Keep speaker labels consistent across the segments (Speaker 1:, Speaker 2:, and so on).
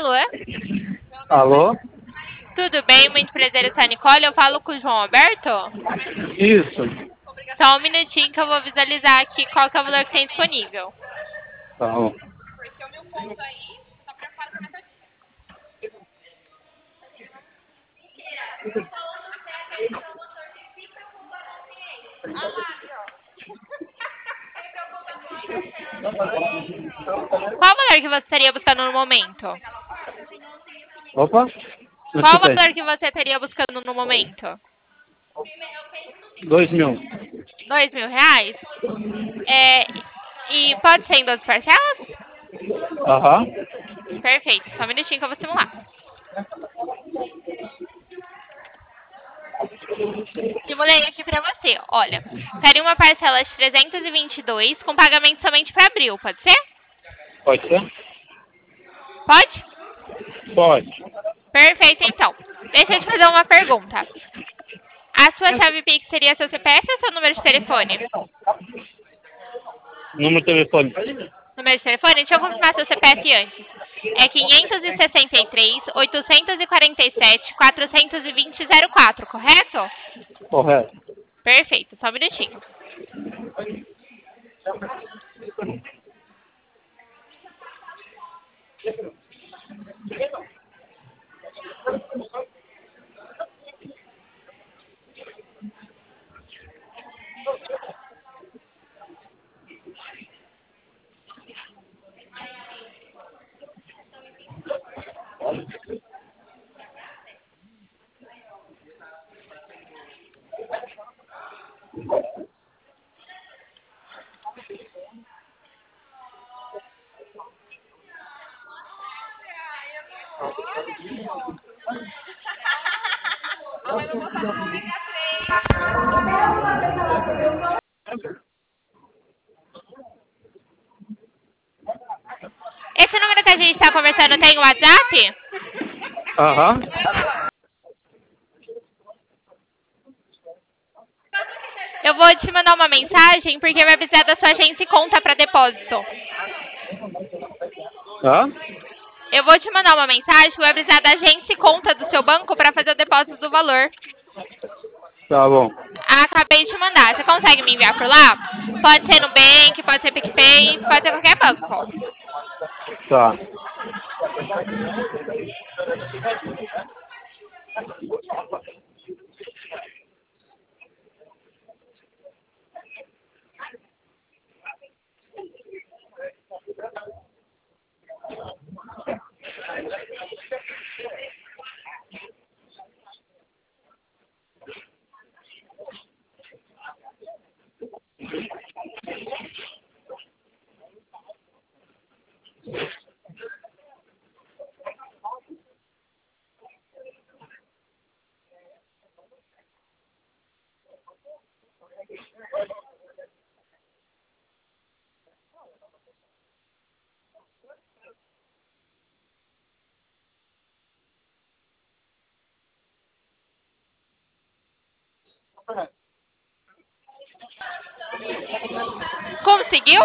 Speaker 1: Alô?
Speaker 2: Alô?
Speaker 1: Tudo bem? Muito prazer, eu sou a Nicole. Eu falo com o João Alberto?
Speaker 2: Isso.
Speaker 1: Só um minutinho que eu vou visualizar aqui qual que é o valor que tem disponível.
Speaker 2: Tá bom.
Speaker 1: Qual o valor que você estaria buscando no momento?
Speaker 2: Opa, não
Speaker 1: Qual o
Speaker 2: escutei.
Speaker 1: valor que você estaria buscando no momento?
Speaker 2: 2.000.
Speaker 1: R$ 2.000? E pode ser em 12 parcelas?
Speaker 2: Aham.
Speaker 1: Perfeito, só um minutinho que eu vou simular. Simulei aqui pra você. Olha, seria uma parcela de 322 com pagamento somente para abril, pode ser?
Speaker 2: Pode ser?
Speaker 1: Pode?
Speaker 2: Pode.
Speaker 1: Perfeito, então. Deixa eu te fazer uma pergunta. A sua chave Pix seria seu CPF ou seu número de telefone?
Speaker 2: Número de telefone.
Speaker 1: Número de telefone? Deixa eu confirmar seu CPF antes. É 563-847-420-04, correto?
Speaker 2: Correto.
Speaker 1: Perfeito, só um minutinho. Esse número que a gente está conversando tem o WhatsApp?
Speaker 2: Aham.
Speaker 1: Eu vou te mandar uma mensagem porque vai precisar da sua agência e conta para depósito.
Speaker 2: Hã?
Speaker 1: Eu vou te mandar uma mensagem que vai precisar da agência e conta do seu banco para fazer o depósito do valor.
Speaker 2: Tá bom.
Speaker 1: Acabei de mandar. Você consegue me enviar por lá? Pode ser Nubank, pode ser PicPay, pode ser qualquer banco.
Speaker 2: Tá.
Speaker 1: Conseguiu?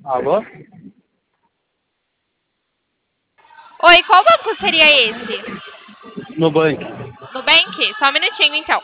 Speaker 2: Alô?
Speaker 1: Oi, qual banco seria esse?
Speaker 2: Nubank.
Speaker 1: Nubank? Só um minutinho, então.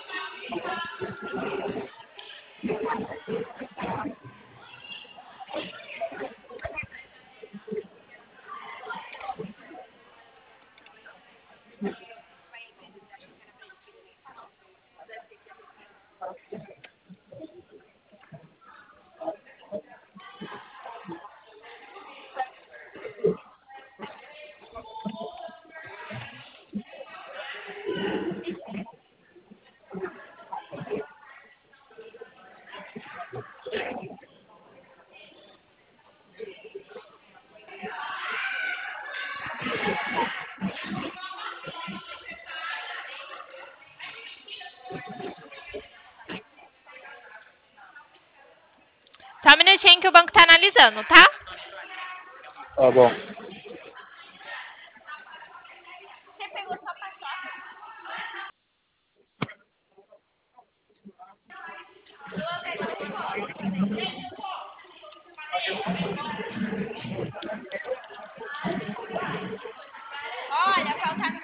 Speaker 1: Só um minutinho que o banco tá analisando, tá?
Speaker 2: Tá bom.
Speaker 1: Olha, falta.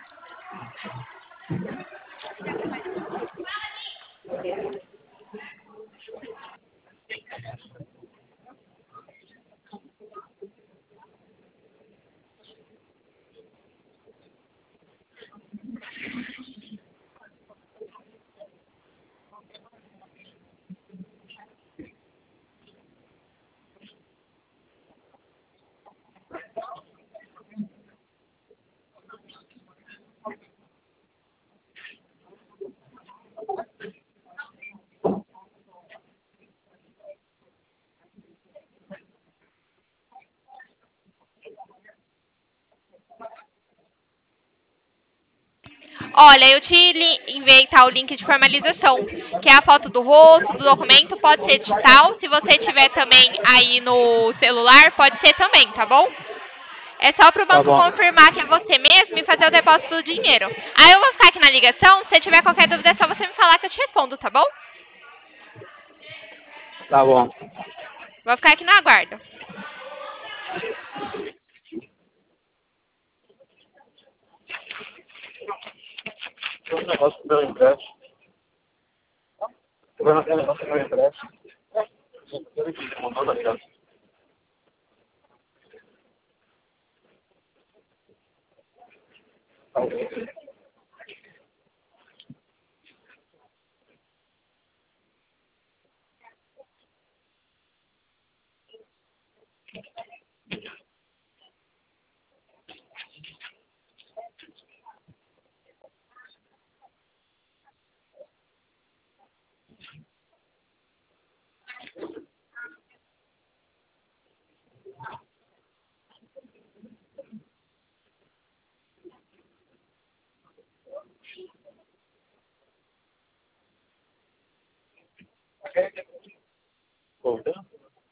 Speaker 1: Olha, eu te enviei tá, o link de formalização, que é a foto do rosto, do documento, pode ser digital. Se você tiver também aí no celular, pode ser também, tá bom? É só pro
Speaker 2: Tá
Speaker 1: banco
Speaker 2: bom.
Speaker 1: confirmar que é você mesmo e fazer o depósito do dinheiro. Aí eu vou ficar aqui na ligação, se tiver qualquer dúvida é só você me falar que eu te respondo, tá bom?
Speaker 2: Tá bom.
Speaker 1: Vou ficar aqui no aguardo.
Speaker 2: Tem um negócio do meu empréstimo. Eu não tenho negócio do meu empréstimo. Ele que mandou, tá ligado? Tá bom. Voltando?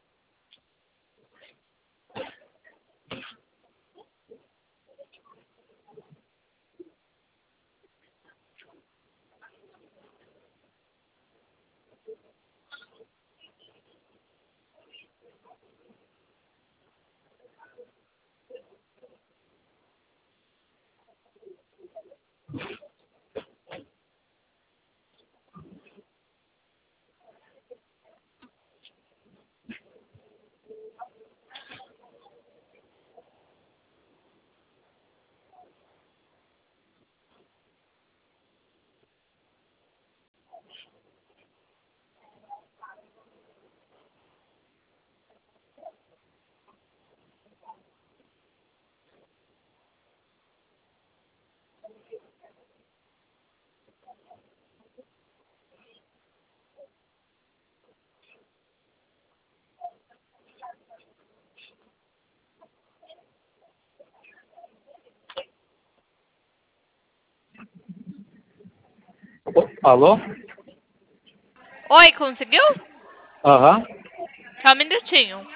Speaker 2: Alô?
Speaker 1: Oi, conseguiu?
Speaker 2: Aham.
Speaker 1: Só um minutinho.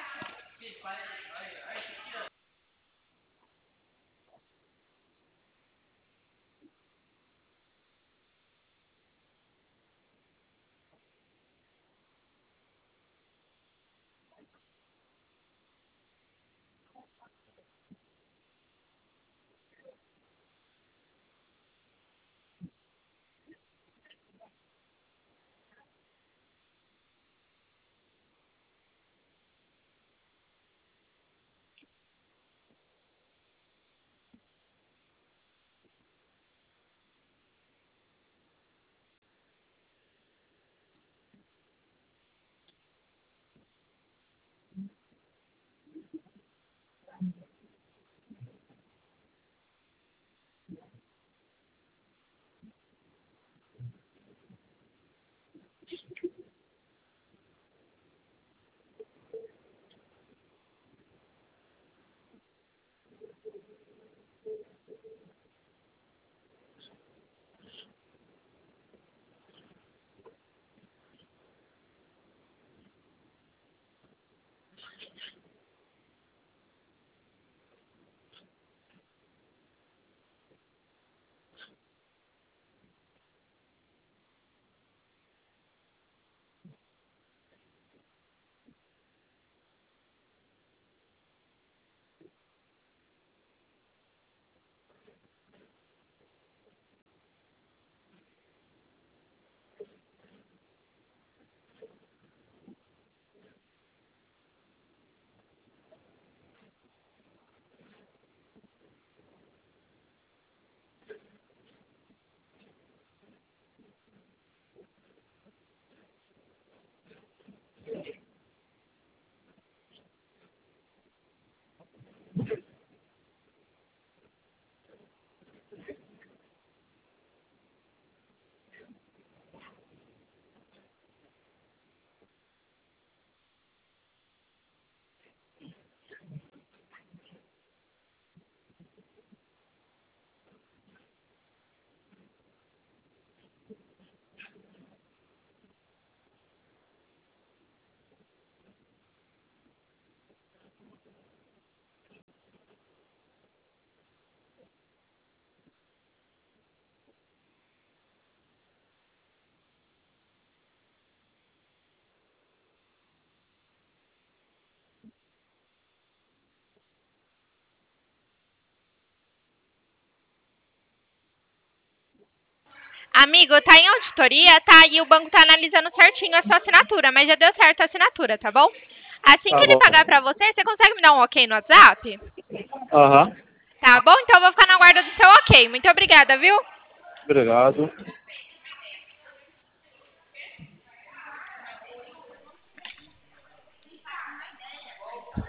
Speaker 1: Amigo, tá em auditoria, tá? E o banco tá analisando certinho a sua assinatura, mas já deu certo a assinatura, tá bom? Assim que
Speaker 2: Tá
Speaker 1: ele
Speaker 2: bom.
Speaker 1: pagar pra você, você consegue me dar um ok no WhatsApp?
Speaker 2: Aham.
Speaker 1: Tá bom? Então eu vou ficar na guarda do seu ok. Muito obrigada, viu?
Speaker 2: Obrigado.